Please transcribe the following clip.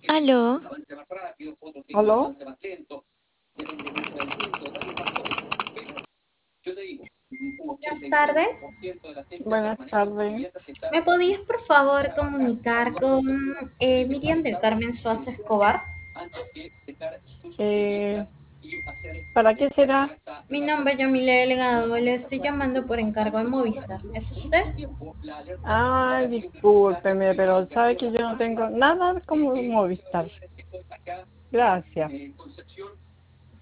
Aló, ¿Aló? Buenas tardes. Buenas tardes. ¿Me podías por favor comunicar con Miriam del Carmen Suazo Escobar? Eh, ¿Para qué será? Mi nombre es Yamile Delgado. Le estoy llamando por encargo de Movistar. ¿Es usted? Ay, discúlpeme, pero sabe que yo no tengo nada como Movistar. Gracias.